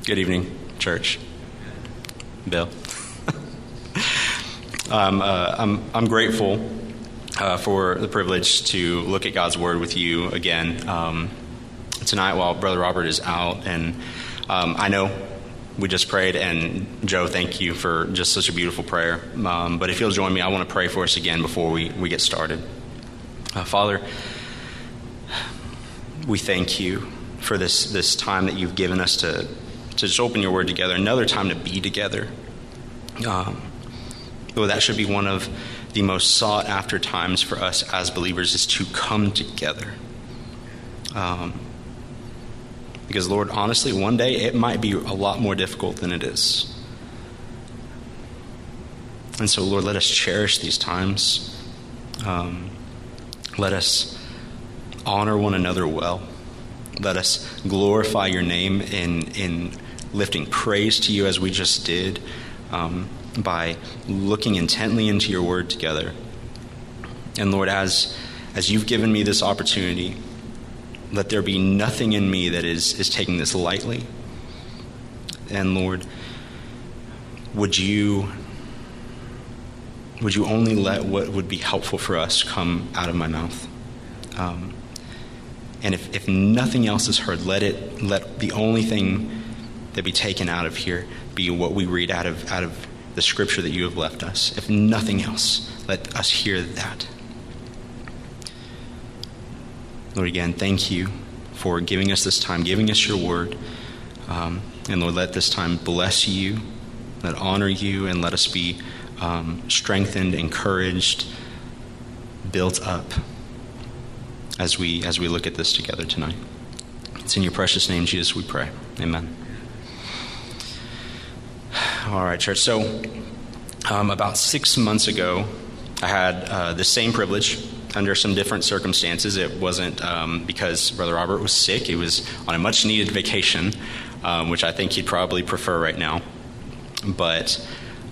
Good evening, church. Bill. I'm grateful for the privilege to look at God's Word with you again tonight while Brother Robert is out. And I know we just prayed, and Joe, thank you for just such a beautiful prayer. But if you'll join me, I want to pray for us again before we get started. Father, we thank you for this time that you've given us to just open your Word together, another time to be together. That should be one of the most sought after times for us as believers, is to come together. Because, Lord, honestly, one day it might be a lot more difficult than it is. And so, Lord, let us cherish these times. Let us honor one another well. Let us glorify your name in lifting praise to you as we just did, by looking intently into your word together. And Lord, as you've given me this opportunity, let there be nothing in me that is taking this lightly. And Lord, would you only let what would be helpful for us come out of my mouth? And if nothing else is heard, let the only thing that be taken out of here be what we read out of the scripture that you have left us. If nothing else, let us hear that. Lord, again, thank you for giving us this time, giving us your word. And Lord, let this time bless you, let honor you, and let us be strengthened, encouraged, built up as we look at this together tonight. It's in your precious name, Jesus, we pray. Amen. All right, church. So about 6 months ago, I had the same privilege under some different circumstances. It wasn't because Brother Robert was sick. He was on a much-needed vacation, which I think he'd probably prefer right now. But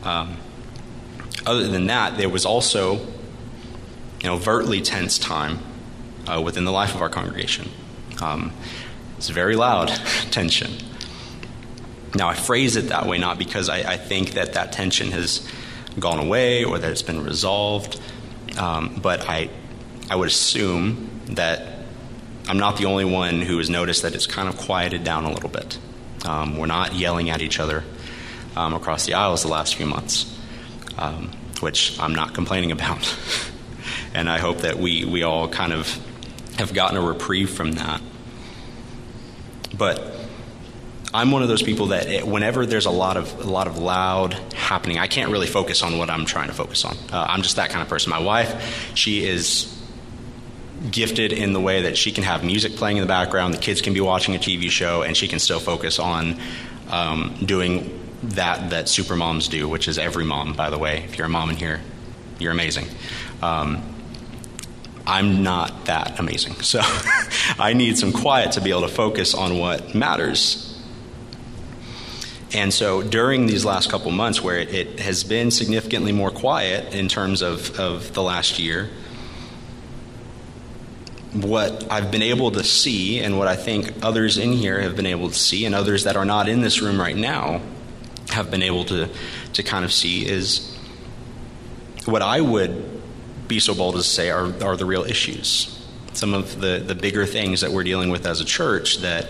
other than that, there was also an overtly tense time within the life of our congregation. It's very loud tension. Now, I phrase it that way not because I think that tension has gone away or that it's been resolved, but I would assume that I'm not the only one who has noticed that it's kind of quieted down a little bit. We're not yelling at each other across the aisles the last few months, which I'm not complaining about. And I hope that we all kind of have gotten a reprieve from that. But I'm one of those people that whenever there's a lot of loud happening, I can't really focus on what I'm trying to focus on. I'm just that kind of person. My wife, she is gifted in the way that she can have music playing in the background, the kids can be watching a TV show, and she can still focus on doing that super moms do, which is every mom, by the way. If you're a mom in here, you're amazing. I'm not that amazing, so I need some quiet to be able to focus on what matters. And so during these last couple months where it has been significantly more quiet in terms of the last year, what I've been able to see and what I think others in here have been able to see and others that are not in this room right now have been able to kind of see is what I would be so bold as to say are the real issues. Some of the bigger things that we're dealing with as a church that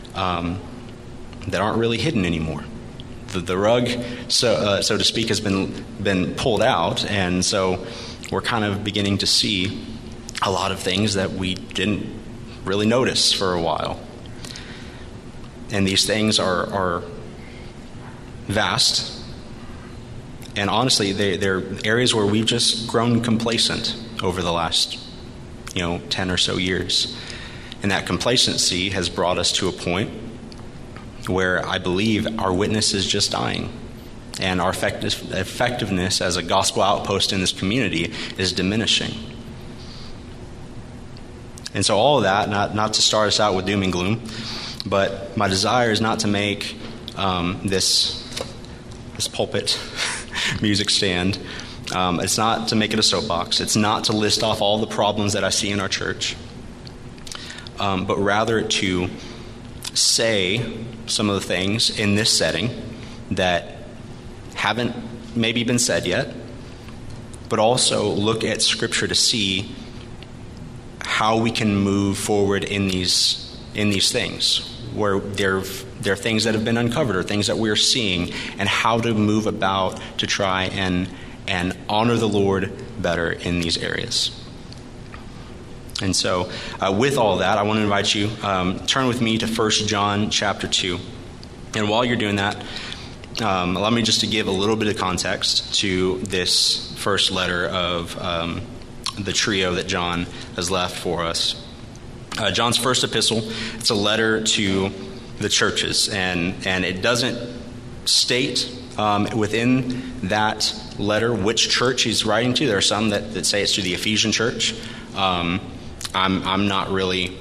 aren't really hidden anymore. The rug, so to speak, has been pulled out, and so we're kind of beginning to see a lot of things that we didn't really notice for a while. And these things are vast, and honestly, they're areas where we've just grown complacent over the last 10 or so years. And that complacency has brought us to a point where I believe our witness is just dying. And our effectiveness as a gospel outpost in this community is diminishing. And so all of that, not to start us out with doom and gloom, but my desire is not to make this pulpit music stand. It's not to make it a soapbox. It's not to list off all the problems that I see in our church, but rather to say some of the things in this setting that haven't maybe been said yet, but also look at Scripture to see how we can move forward in these things, where there are things that have been uncovered or things that we're seeing, and how to move about to try and honor the Lord better in these areas. And so with all that, I want to invite you, turn with me to 1 John chapter 2. And while you're doing that, allow me just to give a little bit of context to this first letter of the trio that John has left for us. John's first epistle, it's a letter to the churches, and it doesn't state within that letter which church he's writing to. There are some that say it's to the Ephesian church. I'm not really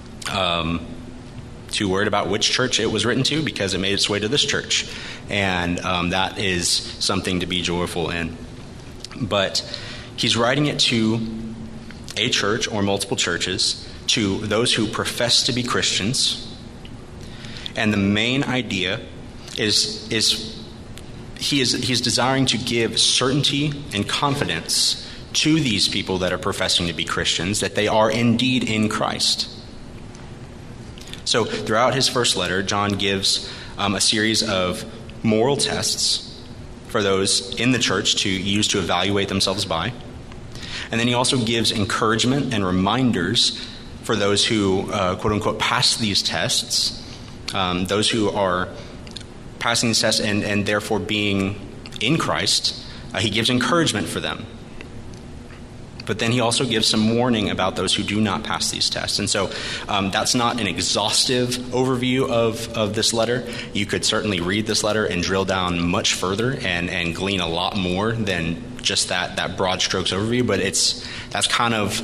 too worried about which church it was written to, because it made its way to this church, and that is something to be joyful in. But he's writing it to a church or multiple churches, to those who profess to be Christians. And the main idea is he's desiring to give certainty and confidence to these people that are professing to be Christians, that they are indeed in Christ. So throughout his first letter, John gives a series of moral tests for those in the church to use to evaluate themselves by. And then he also gives encouragement and reminders for those who, quote unquote, pass these tests, those who are passing these tests and therefore being in Christ. He gives encouragement for them. But then he also gives some warning about those who do not pass these tests. And so that's not an exhaustive overview of this letter. You could certainly read this letter and drill down much further and glean a lot more than just that broad strokes overview. But that's kind of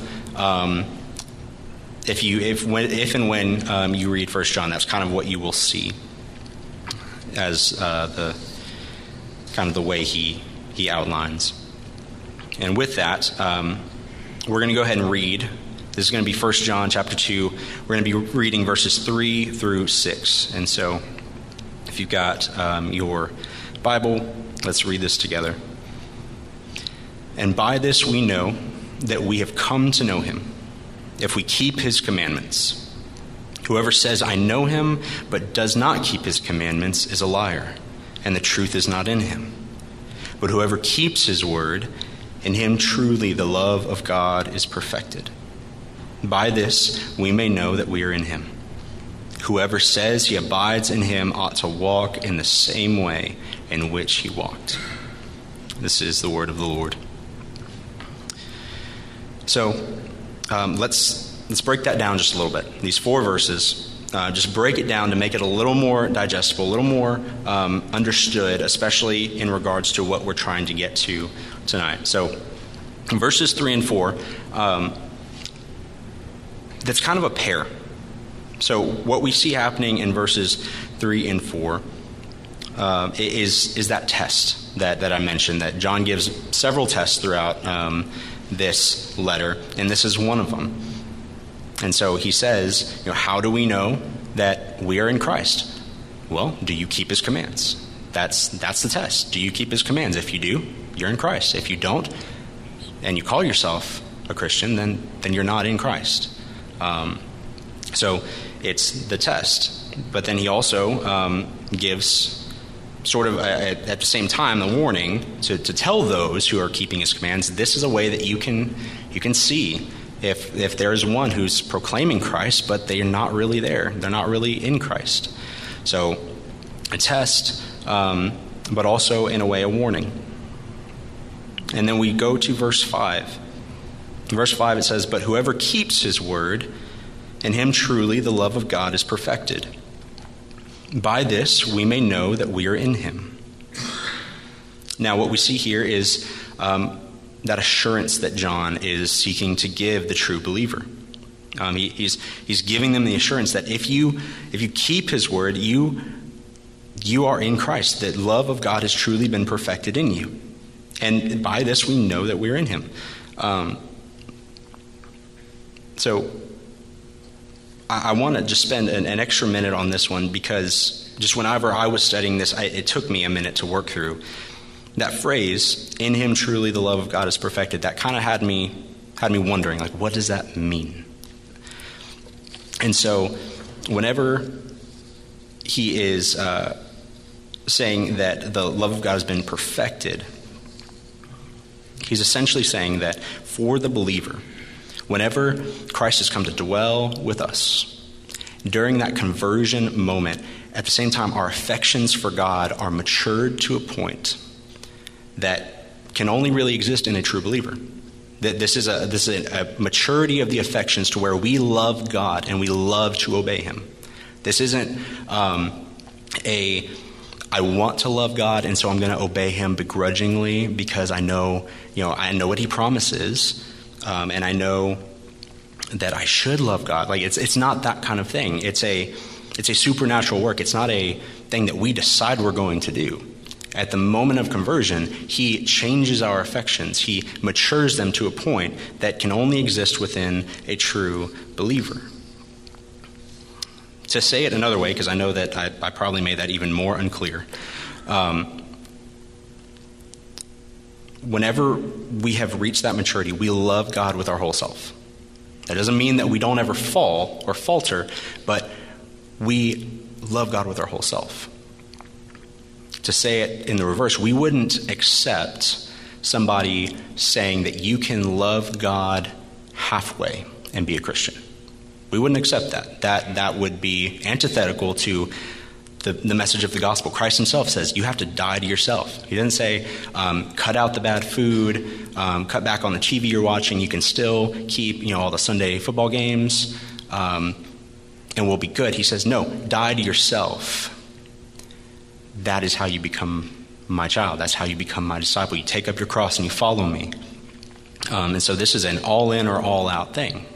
if and when you read 1 John, that's kind of what you will see as the kind of the way he outlines. And with that, we're going to go ahead and read. This is going to be 1 John chapter 2. We're going to be reading verses 3 through 6. And so if you've got your Bible, let's read this together. And by this we know that we have come to know him, if we keep his commandments. Whoever says, I know him, but does not keep his commandments is a liar, and the truth is not in him. But whoever keeps his word, in him truly the love of God is perfected. By this we may know that we are in him. Whoever says he abides in him ought to walk in the same way in which he walked. This is the word of the Lord. So let's break that down just a little bit. These 4 verses, just break it down to make it a little more digestible, a little more understood, especially in regards to what we're trying to get to tonight. So verses 3 and 4, that's kind of a pair. So what we see happening in verses 3 and 4 is that test that I mentioned, that John gives several tests throughout this letter, and this is one of them. And so he says, how do we know that we are in Christ? Well, do you keep his commands? That's the test. Do you keep his commands? If you do, you're in Christ. If you don't, and you call yourself a Christian, then you're not in Christ. So it's the test. But then he also gives sort of at the same time the warning to tell those who are keeping his commands, this is a way that you can see if there is one who's proclaiming Christ, but they're not really there. They're not really in Christ. So a test, but also in a way a warning. And then we go to verse 5. In verse 5 it says, but whoever keeps his word, in him truly the love of God is perfected. By this we may know that we are in him. Now what we see here is that assurance that John is seeking to give the true believer. He's giving them the assurance that if you keep his word, you are in Christ, that love of God has truly been perfected in you. And by this we know that we're in him. So I want to just spend an extra minute on this one, because just whenever I was studying this, it took me a minute to work through. That phrase, "in him truly the love of God is perfected," that kind of had me wondering, like, what does that mean? And so whenever he is saying that the love of God has been perfected, he's essentially saying that for the believer, whenever Christ has come to dwell with us, during that conversion moment, at the same time our affections for God are matured to a point that can only really exist in a true believer. That this is a maturity of the affections to where we love God and we love to obey him. This isn't I want to love God and so I'm going to obey him begrudgingly because I know what he promises, and I know that I should love God. Like it's not that kind of thing. It's a supernatural work. It's not a thing that we decide we're going to do. At the moment of conversion, he changes our affections. He matures them to a point that can only exist within a true believer. To say it another way, because I know that I probably made that even more unclear. Whenever we have reached that maturity, we love God with our whole self. That doesn't mean that we don't ever fall or falter, but we love God with our whole self. To say it in the reverse, we wouldn't accept somebody saying that you can love God halfway and be a Christian. We wouldn't accept that. That would be antithetical to the message of the gospel. Christ himself says you have to die to yourself. He didn't say cut out the bad food, cut back on the TV you're watching. You can still keep all the Sunday football games, and we'll be good. He says no, die to yourself. That is how you become my child. That's how you become my disciple. You take up your cross and you follow me. And so this is an all-in or all-out thing.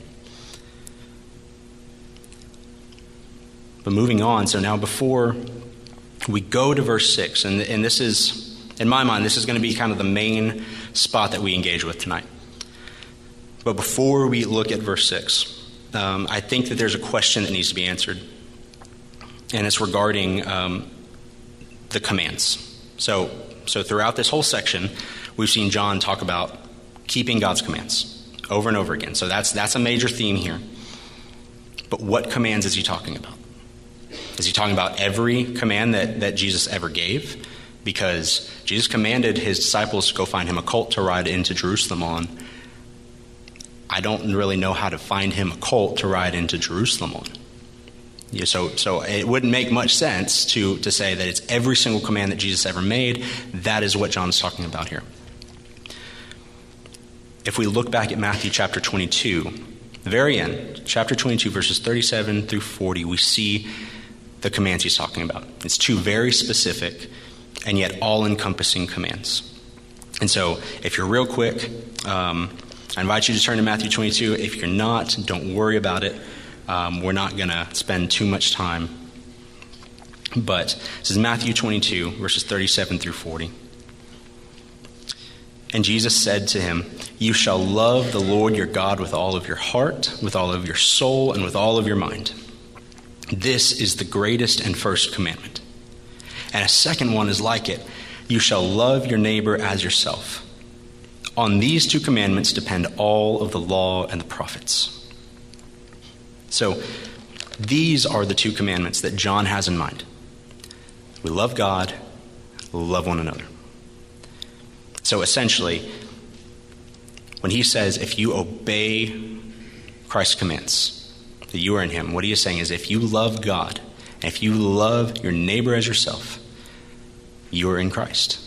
But moving on, so now before we go to verse 6, and this is, in my mind, this is going to be kind of the main spot that we engage with tonight. But before we look at verse 6, I think that there's a question that needs to be answered. And it's regarding the commands. So throughout this whole section, we've seen John talk about keeping God's commands over and over again. So that's a major theme here. But what commands is he talking about? Is he talking about every command that Jesus ever gave? Because Jesus commanded his disciples to go find him a colt to ride into Jerusalem on. I don't really know how to find him a colt to ride into Jerusalem on. Yeah, so it wouldn't make much sense to say that it's every single command that Jesus ever made. That is what John's talking about here. If we look back at Matthew chapter 22, the very end, chapter 22, verses 37 through 40, we see the commands he's talking about. It's two very specific and yet all-encompassing commands. And so if you're real quick, I invite you to turn to Matthew 22. If you're not, don't worry about it. We're not going to spend too much time. But this is Matthew 22, verses 37 through 40. And Jesus said to him, "You shall love the Lord your God with all of your heart, with all of your soul, and with all of your mind. This is the greatest and first commandment. And a second one is like it. You shall love your neighbor as yourself. On these two commandments depend all of the law and the prophets." So these are the two commandments that John has in mind. We love God, we love one another. So essentially, when he says, if you obey Christ's commands, that you are in him, what he is saying is if you love God, and if you love your neighbor as yourself, you are in Christ.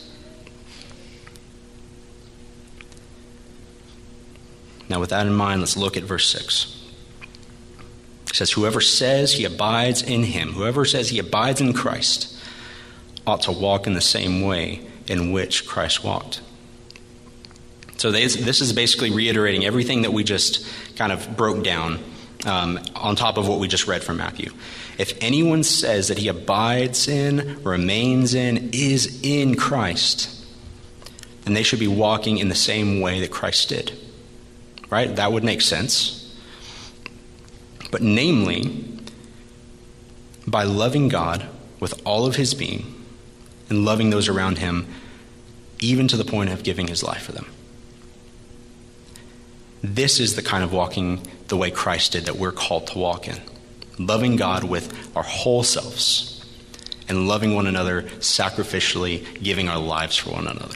Now with that in mind, let's look at verse 6. It says, whoever says he abides in him, whoever says he abides in Christ, ought to walk in the same way in which Christ walked. So this is basically reiterating everything that we just kind of broke down on top of what we just read from Matthew. If anyone says that he abides in, remains in, is in Christ, then they should be walking in the same way that Christ did. Right? That would make sense. but namely by loving God with all of his being and loving those around him, even to the point of giving his life for them. This is the kind of walking the way Christ did that we're called to walk in. Loving God with our whole selves and loving one another sacrificially, giving our lives for one another.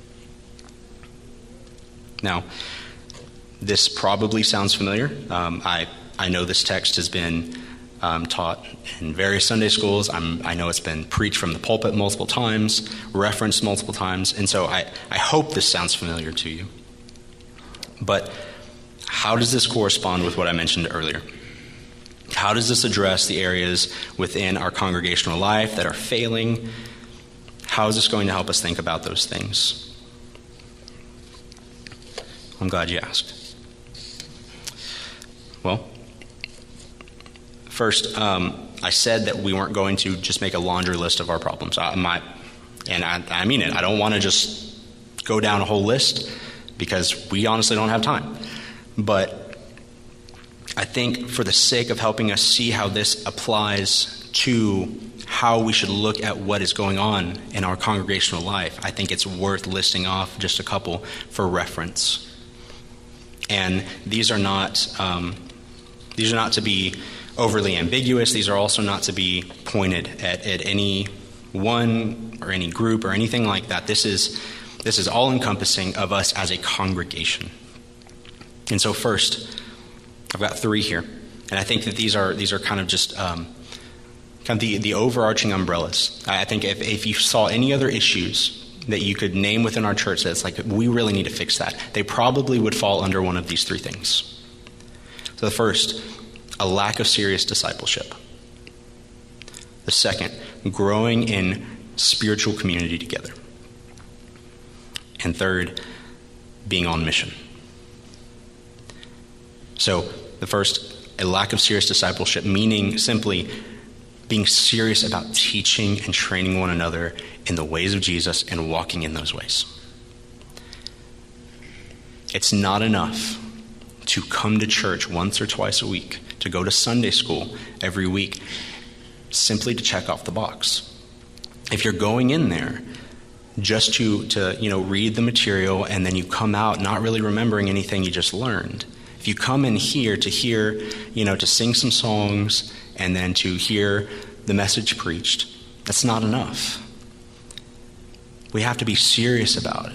Now, this probably sounds familiar. I know this text has been taught in various Sunday schools. I know it's been preached from the pulpit multiple times, referenced multiple times, and so I hope this sounds familiar to you. But how does this correspond with what I mentioned earlier? How does this address the areas within our congregational life that are failing? How is this going to help us think about those things? I'm glad you asked. Well, first, I said that we weren't going to just make a laundry list of our problems. I mean it. I don't want to just go down a whole list because we honestly don't have time. But I think for the sake of helping us see how this applies to how we should look at what is going on in our congregational life, I think it's worth listing off just a couple for reference. And these are not to be overly ambiguous. These are also not to be pointed at any one or any group or anything like that. This is all encompassing of us as a congregation. And so first, I've got 3 here, and I think that these are kind of just kind of the overarching umbrellas. I think if you saw any other issues that you could name within our church that's like, we really need to fix that, they probably would fall under one of these 3 things. So the first, a lack of serious discipleship. The second, growing in spiritual community together. And third, being on mission. So the first, a lack of serious discipleship, meaning simply being serious about teaching and training one another in the ways of Jesus and walking in those ways. It's not enough to come to church once or twice a week, to go to Sunday school every week, simply to check off the box. If you're going in there just to read the material and then you come out not really remembering anything you just learned, if you come in here to hear, to sing some songs and then to hear the message preached, that's not enough. We have to be serious about it.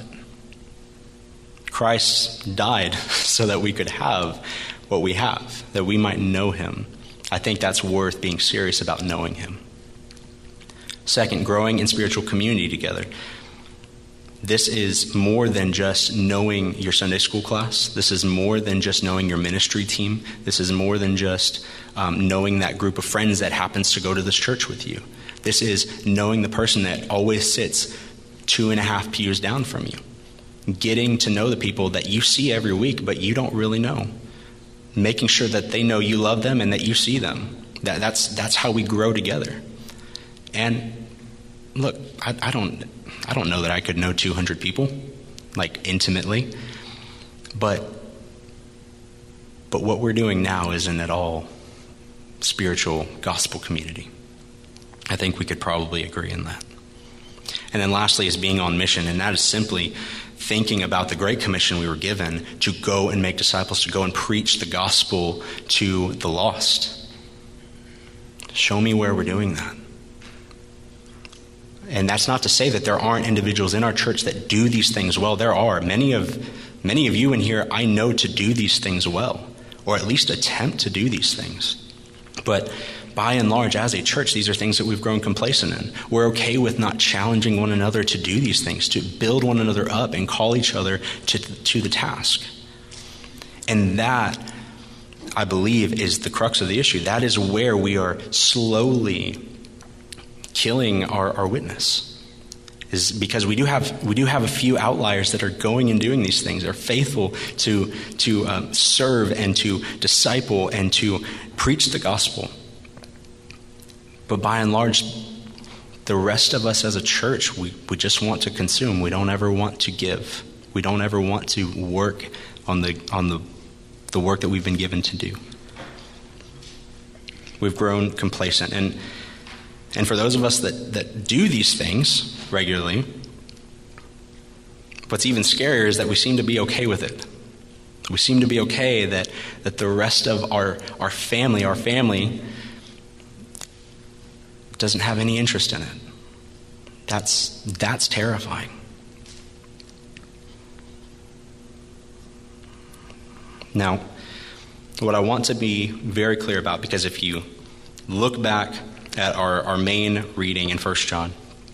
Christ died so that we could have what we have, that we might know him. I think that's worth being serious about knowing him. Second, growing in spiritual community together. This is more than just knowing your Sunday school class. This is more than just knowing your ministry team. This is more than just knowing that group of friends that happens to go to this church with you. This is knowing the person that always sits 2.5 pews down from you. Getting to know the people that you see every week, but you don't really know. Making sure that they know you love them and that you see them. That's how we grow together. And look, I don't know that I could know 200 people, like intimately, but what we're doing now isn't at all spiritual gospel community. I think we could probably agree on that. And then lastly is being on mission, and that is simply thinking about the Great Commission we were given to go and make disciples, to go and preach the gospel to the lost. Show me where we're doing that. And that's not to say that there aren't individuals in our church that do these things well. There are. Many of you in here I know to do these things well, or at least attempt to do these things. But by and large, as a church, these are things that we've grown complacent in. We're okay with not challenging one another to do these things, to build one another up and call each other to the task. And that, I believe, is the crux of the issue. That is where we are slowly killing our witness, is because we do have a few outliers that are going and doing these things, are faithful to serve and to disciple and to preach the gospel. But by and large, the rest of us as a church, we just want to consume. We don't ever want to give. We don't ever want to work on the work that we've been given to do. We've grown complacent. And for those of us that do these things regularly, what's even scarier is that we seem to be okay with it. We seem to be okay that the rest of our family doesn't have any interest in it. That's terrifying. Now, what I want to be very clear about, because if you look back at our main reading in 1 John,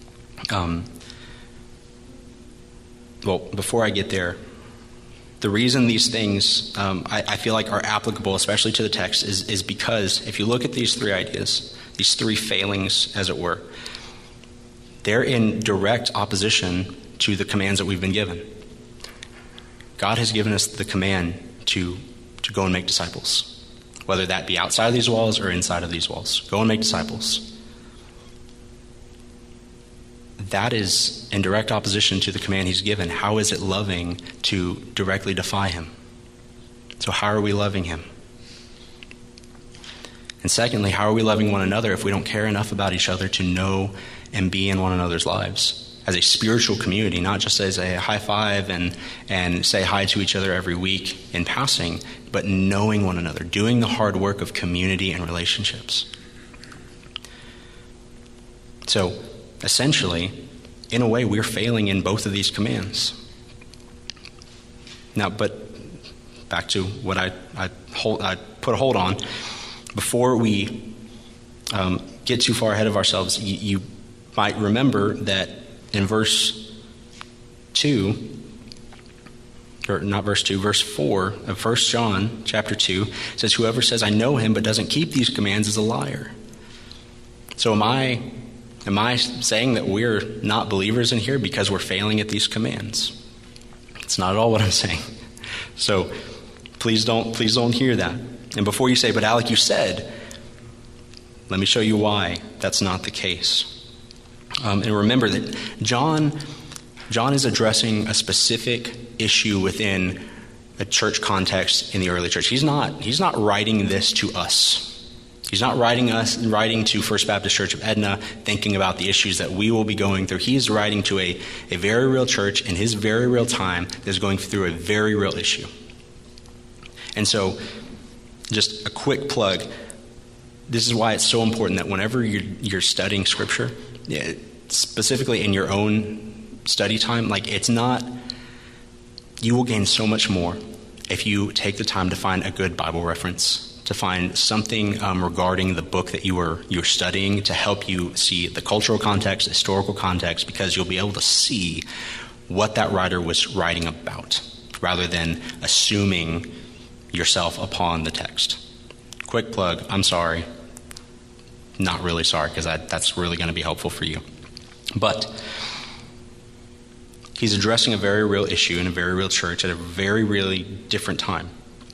before I get there, the reason these things I feel like are applicable, especially to the text, is because if you look at these three ideas, these three failings, as it were, they're in direct opposition to the commands that we've been given. God has given us the command to go and make disciples, whether that be outside of these walls or inside of these walls. Go and make disciples. That is in direct opposition to the command he's given. How is it loving to directly defy him? So how are we loving him? And secondly, how are we loving one another if we don't care enough about each other to know and be in one another's lives? As a spiritual community, not just as a high five and say hi to each other every week in passing, but knowing one another, doing the hard work of community and relationships. So, essentially, in a way, we're failing in both of these commands. Now, but back to what I put a hold on. Before we get too far ahead of ourselves, you might remember that in verse 2, or not verse 2, verse 4 of 1 John chapter 2 says, "Whoever says, 'I know him,' but doesn't keep these commands is a liar." So am I saying that we're not believers in here because we're failing at these commands? It's not at all what I'm saying. So please don't hear that. And before you say, "But Alec, you said," let me show you why that's not the case. And remember that John is addressing a specific issue within a church context in the early church. He's not writing this to us. He's not writing to First Baptist Church of Edna, thinking about the issues that we will be going through. He's writing to a very real church in his very real time that's going through a very real issue. And so, just a quick plug. This is why it's so important that whenever you're studying Scripture, specifically in your own study time, you will gain so much more if you take the time to find a good Bible reference, to find something regarding the book that you're studying to help you see the cultural context, historical context, because you'll be able to see what that writer was writing about, rather than assuming yourself upon the text. Quick plug, I'm sorry. Not really sorry, because that's really going to be helpful for you. But he's addressing a very real issue in a very real church at a very really different time.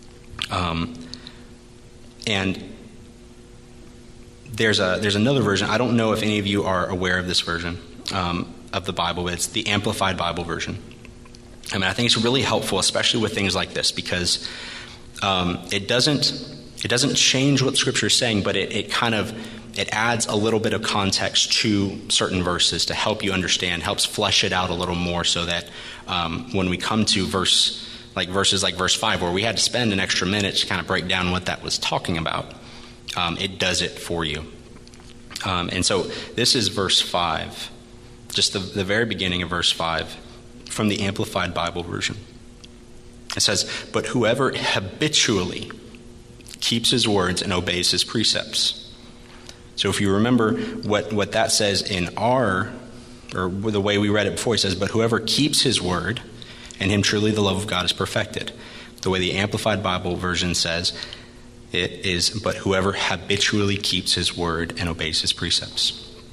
And there's another version. I don't know if any of you are aware of this version of the Bible. It's the Amplified Bible version. I mean, I think it's really helpful, especially with things like this, because it doesn't change what Scripture is saying, but it adds a little bit of context to certain verses to help you understand, helps flesh it out a little more, so that when we come to verses like verse 5, where we had to spend an extra minute to kind of break down what that was talking about, it does it for you. And so this is verse 5, just the very beginning of verse 5, from the Amplified Bible version. It says, "But whoever habitually keeps his words and obeys his precepts." So if you remember what that says in or the way we read it before, it says, "But whoever keeps his word, in him truly the love of God is perfected." The way the Amplified Bible version says it is, "But whoever habitually keeps his word and obeys his precepts."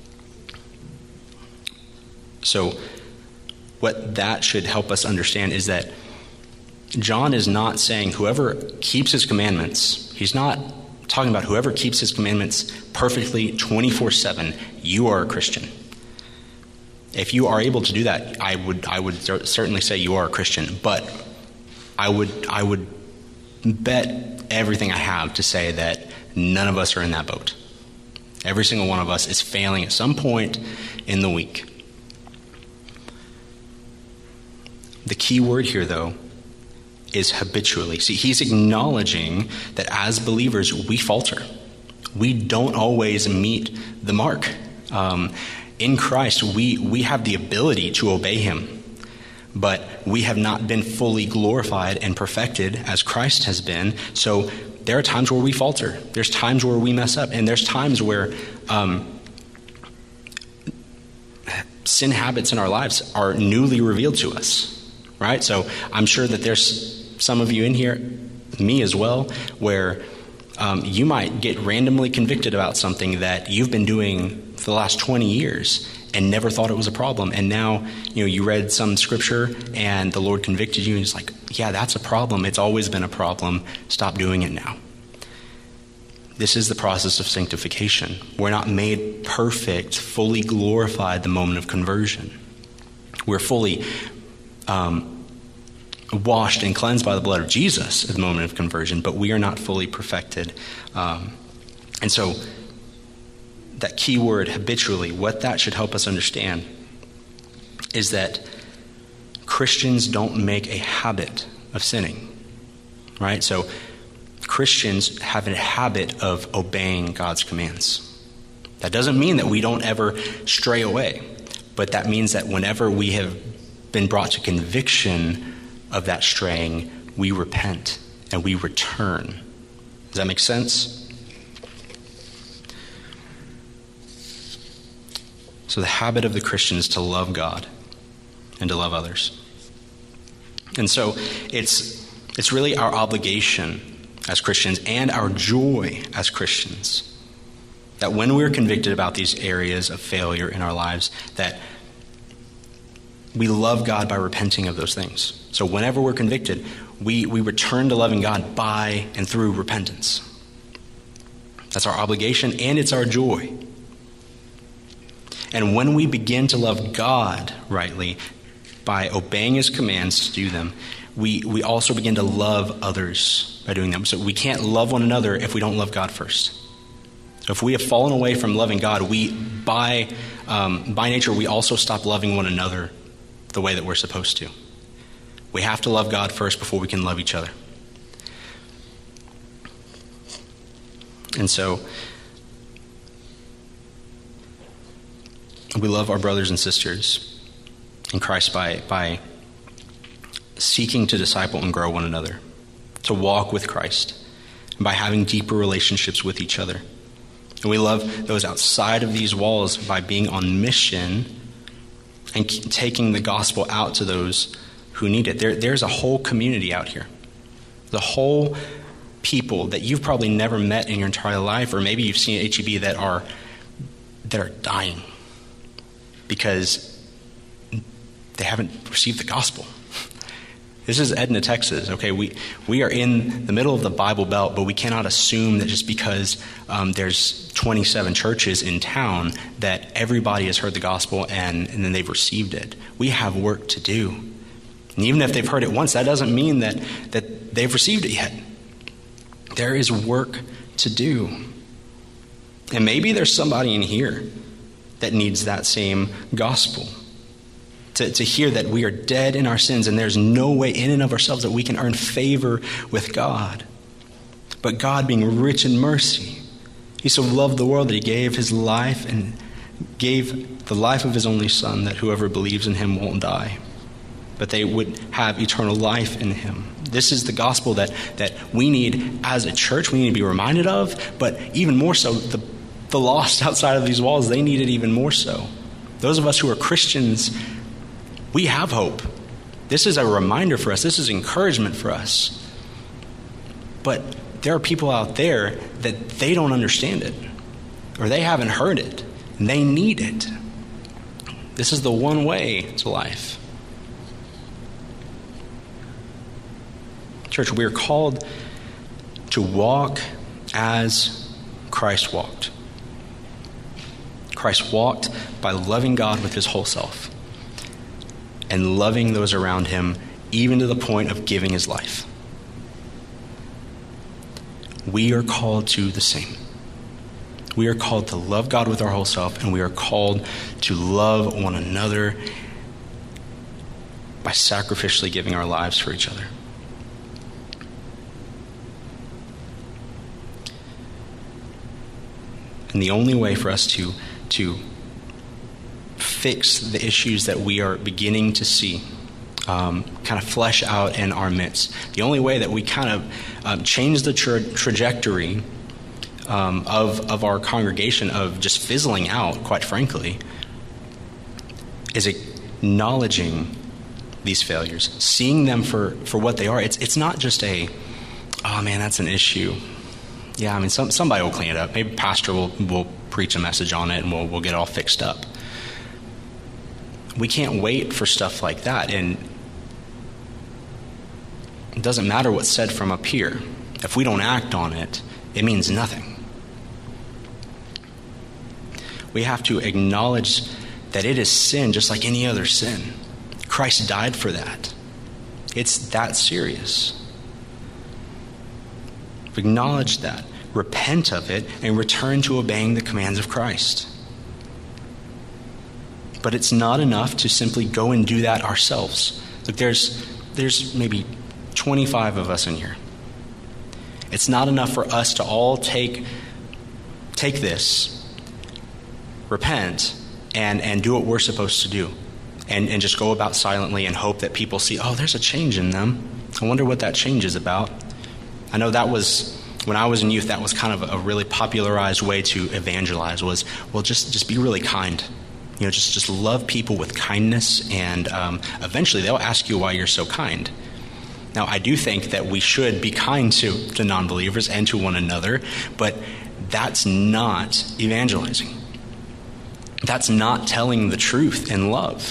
So what that should help us understand is that John is not saying whoever keeps his commandments. He's not talking about whoever keeps his commandments perfectly 24/7, you are a Christian. If you are able to do that, I would certainly say you are a Christian. But I would bet everything I have to say that none of us are in that boat. Every single one of us is failing at some point in the week. The key word here, though, is habitually. See, he's acknowledging that as believers, we falter. We don't always meet the mark. In Christ, we have the ability to obey him, but we have not been fully glorified and perfected as Christ has been. So there are times where we falter. There's times where we mess up, and there's times where sin habits in our lives are newly revealed to us, right? So I'm sure that there's some of you in here, me as well, where you might get randomly convicted about something that you've been doing for the last 20 years and never thought it was a problem. And now, you read some scripture and the Lord convicted you and it's like, yeah, that's a problem. It's always been a problem. Stop doing it now. This is the process of sanctification. We're not made perfect, fully glorified the moment of conversion. We're fully washed and cleansed by the blood of Jesus at the moment of conversion, but we are not fully perfected. And so that key word, habitually, what that should help us understand is that Christians don't make a habit of sinning, right? So Christians have a habit of obeying God's commands. That doesn't mean that we don't ever stray away, but that means that whenever we have been brought to conviction of that straying, we repent and we return. Does that make sense? So the habit of the Christian is to love God and to love others. And so it's really our obligation as Christians and our joy as Christians that when we're convicted about these areas of failure in our lives, that we love God by repenting of those things. So whenever we're convicted, we return to loving God by and through repentance. That's our obligation and it's our joy. And when we begin to love God rightly by obeying his commands to do them, we also begin to love others by doing them. So we can't love one another if we don't love God first. So if we have fallen away from loving God, we by nature we also stop loving one another the way that we're supposed to. We have to love God first before we can love each other. And so we love our brothers and sisters in Christ by seeking to disciple and grow one another, to walk with Christ, and by having deeper relationships with each other. And we love those outside of these walls by being on mission and taking the gospel out to those who need it. There's a whole community out here. The whole people that you've probably never met in your entire life, or maybe you've seen at HEB that are dying because they haven't received the gospel. This is Edna, Texas. Okay, we are in the middle of the Bible Belt, but we cannot assume that just because there's 27 churches in town that everybody has heard the gospel and then they've received it. We have work to do. And even if they've heard it once, that doesn't mean that they've received it yet. There is work to do. And maybe there's somebody in here that needs that same gospel. To hear that we are dead in our sins and there's no way in and of ourselves that we can earn favor with God. But God, being rich in mercy, he so loved the world that he gave his life and gave the life of his only Son, that whoever believes in him won't die, but they would have eternal life in him. This is the gospel that we need as a church, we need to be reminded of, but even more so, the lost outside of these walls, they need it even more so. Those of us who are Christians, we have hope. This is a reminder for us. This is encouragement for us. But there are people out there that they don't understand it, or they haven't heard it, and they need it. This is the one way to life. Church, we are called to walk as Christ walked. Christ walked by loving God with his whole self and loving those around him, even to the point of giving his life. we are called to the same. We are called to love God with our whole self, and we are called to love one another by sacrificially giving our lives for each other. And the only way for us to fix the issues that we are beginning to see kind of flesh out in our midst, the only way that we kind of change the trajectory of our congregation of just fizzling out, quite frankly, is acknowledging these failures, seeing them for what they are. It's not just oh man, that's an issue. Yeah, I mean, somebody will clean it up. Maybe pastor will preach a message on it and we'll get all fixed up. We can't wait for stuff like that. And it doesn't matter what's said from up here. If we don't act on it, it means nothing. We have to acknowledge that it is sin just like any other sin. Christ died for that. It's that serious. Acknowledge that, repent of it, and return to obeying the commands of Christ. But it's not enough to simply go and do that ourselves. Look, there's maybe 25 of us in here. It's not enough for us to all take this, repent, and do what we're supposed to do. And just go about silently and hope that people see, oh, there's a change in them. I wonder what that change is about. I know that was, when I was in youth, that was kind of a really popularized way to evangelize was, well, just be really kind. You know, just love people with kindness, and eventually they'll ask you why you're so kind. Now, I do think that we should be kind to non-believers and to one another, but that's not evangelizing. That's not telling the truth in love.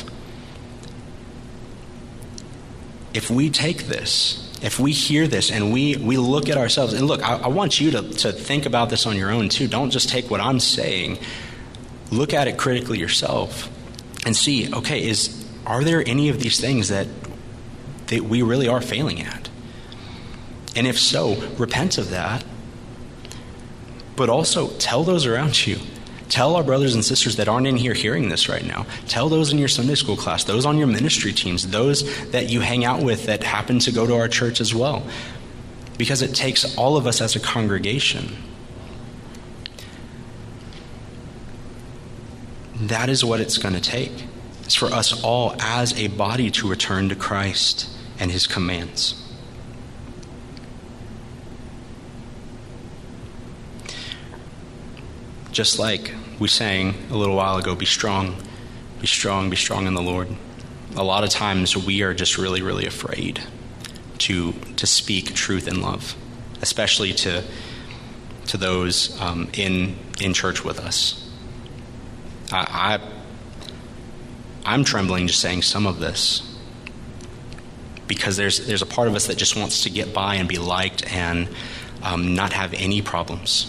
If we take this, if we hear this and we look at ourselves, and look, I want you to think about this on your own too. Don't just take what I'm saying. Look at it critically yourself and see, okay, are there any of these things that we really are failing at? And if so, repent of that. But also tell those around you. Tell our brothers and sisters that aren't in here hearing this right now. Tell those in your Sunday school class, those on your ministry teams, those that you hang out with that happen to go to our church as well. Because it takes all of us as a congregation. That is what it's going to take. It's for us all as a body to return to Christ and his commands. Just like we sang a little while ago, be strong, be strong, be strong in the Lord. A lot of times we are just really, really afraid to speak truth in love, especially to those in church with us. I'm trembling just saying some of this because there's a part of us that just wants to get by and be liked and not have any problems.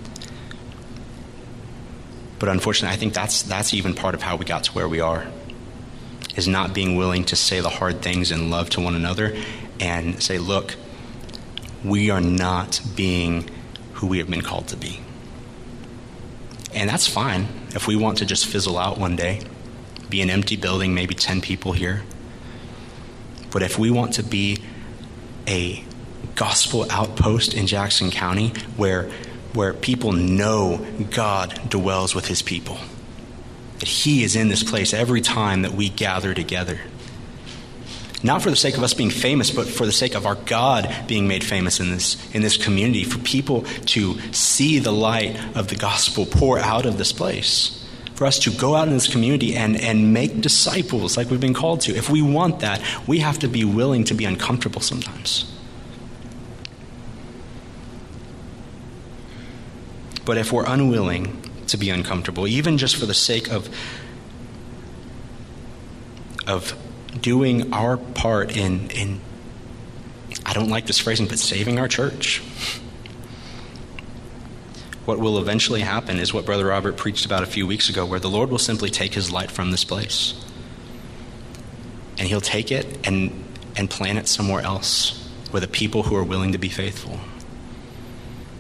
But unfortunately, I think that's even part of how we got to where we are, is not being willing to say the hard things in love to one another and say, look, we are not being who we have been called to be. And that's fine if we want to just fizzle out one day, be an empty building, maybe 10 people here. But if we want to be a gospel outpost in Jackson County where people know God dwells with his people, that he is in this place every time that we gather together. Not for the sake of us being famous, but for the sake of our God being made famous in this community, for people to see the light of the gospel pour out of this place, for us to go out in this community and make disciples like we've been called to. If we want that, we have to be willing to be uncomfortable sometimes. But if we're unwilling to be uncomfortable, even just for the sake of doing our part in I don't like this phrasing, but saving our church, what will eventually happen is what Brother Robert preached about a few weeks ago, where the Lord will simply take his light from this place. And he'll take it and plant it somewhere else with a people who are willing to be faithful.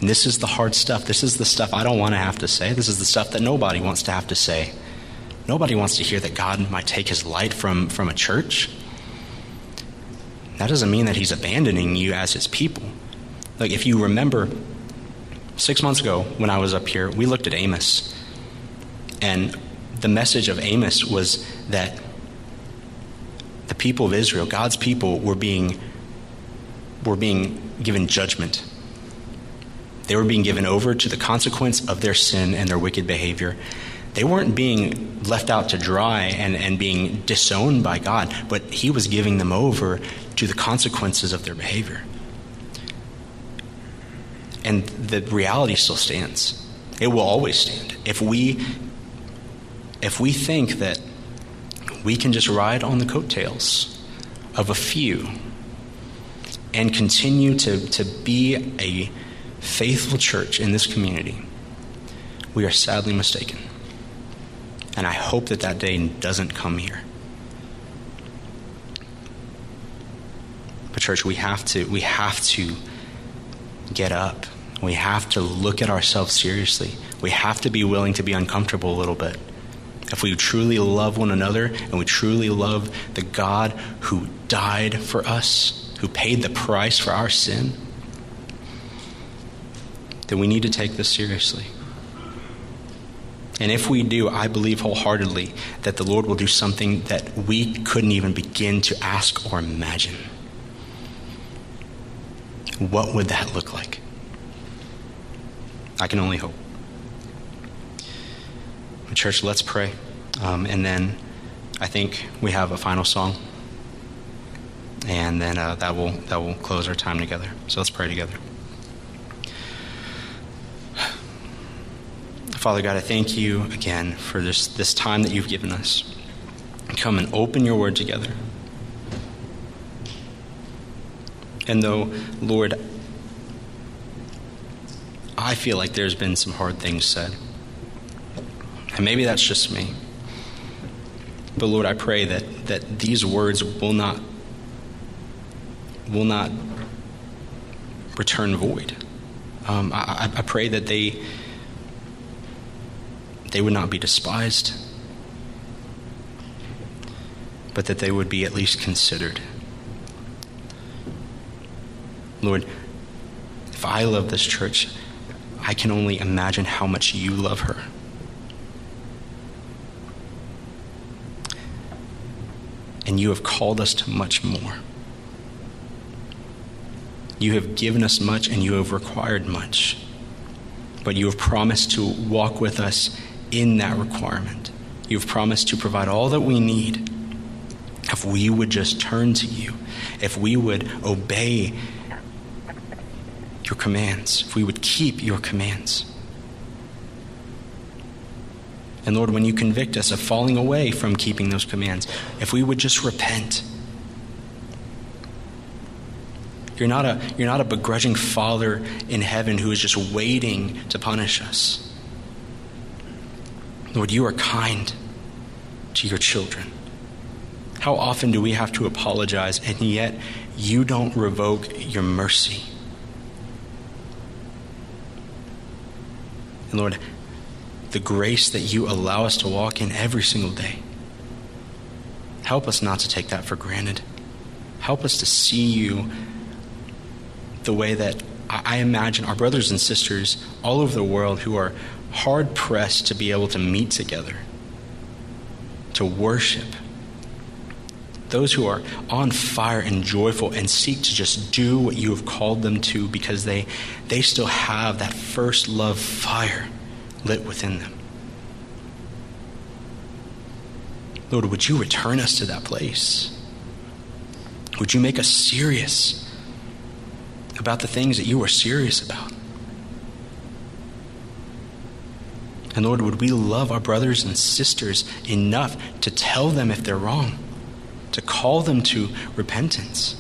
And this is the hard stuff. This is the stuff I don't want to have to say. This is the stuff that nobody wants to have to say. Nobody wants to hear that God might take his light from a church. That doesn't mean that he's abandoning you as his people. Like, if you remember, 6 months ago when I was up here, we looked at Amos. And the message of Amos was that the people of Israel, God's people, were being given judgment. They were being given over to the consequence of their sin and their wicked behavior. They weren't being left out to dry and being disowned by God, but he was giving them over to the consequences of their behavior. And the reality still stands. It will always stand. If we think that we can just ride on the coattails of a few and continue to be a faithful church in this community, we are sadly mistaken. And I hope that that day doesn't come here. But church, we have to get up. We have to look at ourselves seriously. We have to be willing to be uncomfortable a little bit. If we truly love one another and we truly love the God who died for us, who paid the price for our sin, then we need to take this seriously. And if we do, I believe wholeheartedly that the Lord will do something that we couldn't even begin to ask or imagine. What would that look like? I can only hope. Church, let's pray. And then I think we have a final song. And then that will close our time together. So let's pray together. Father God, I thank you again for this time that you've given us. Come and open your word together. And though, Lord, I feel like there's been some hard things said. And maybe that's just me. But Lord, I pray that these words will not return void. I pray that they would not be despised, but that they would be at least considered. Lord, if I love this church, I can only imagine how much you love her. And you have called us to much more. You have given us much and you have required much. But you have promised to walk with us in that requirement. You have promised to provide all that we need if we would just turn to you, if we would obey your commands, if we would keep your commands. And Lord, when you convict us of falling away from keeping those commands, if we would just repent. You're not a begrudging Father in heaven who is just waiting to punish us. Lord, you are kind to your children. How often do we have to apologize, and yet you don't revoke your mercy? And Lord, the grace that you allow us to walk in every single day, help us not to take that for granted. Help us to see you the way that I imagine our brothers and sisters all over the world who are hard-pressed to be able to meet together, to worship. Those who are on fire and joyful and seek to just do what you have called them to because they still have that first love fire lit within them. Lord, would you return us to that place? Would you make us serious about the things that you are serious about? And Lord, would we love our brothers and sisters enough to tell them if they're wrong, to call them to repentance?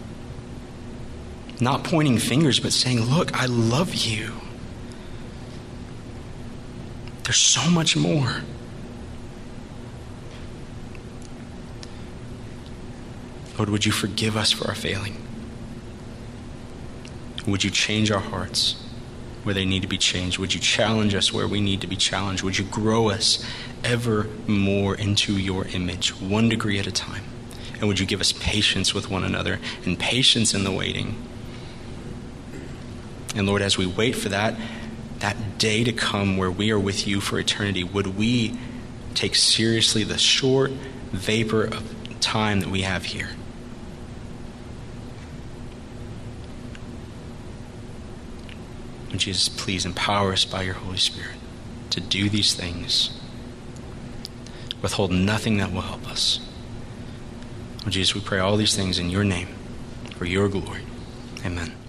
Not pointing fingers, but saying, look, I love you. There's so much more. Lord, would you forgive us for our failing? Would you change our hearts? where they need to be changed. Would you challenge us where we need to be challenged? Would you grow us ever more into your image, 1 degree at a time? And would you give us patience with one another and patience in the waiting? And Lord, as we wait for that day to come where we are with you for eternity, would we take seriously the short vapor of time that we have here? And Jesus, please empower us by your Holy Spirit to do these things. Withhold nothing that will help us. Oh, Jesus, we pray all these things in your name, for your glory. Amen.